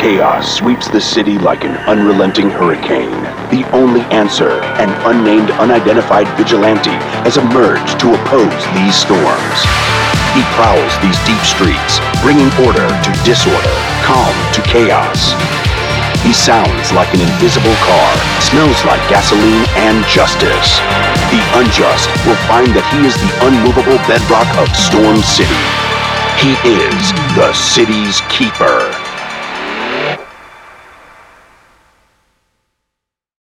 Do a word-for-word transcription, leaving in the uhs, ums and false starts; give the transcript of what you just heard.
chaos sweeps the city like an unrelenting hurricane, the only answer, an unnamed, unidentified vigilante, has emerged to oppose these storms. He prowls these deep streets, bringing order to disorder, calm to chaos. He sounds like an invisible car, smells like gasoline and justice. The unjust will find that he is the unmovable bedrock of Storm City. He is the city's keeper.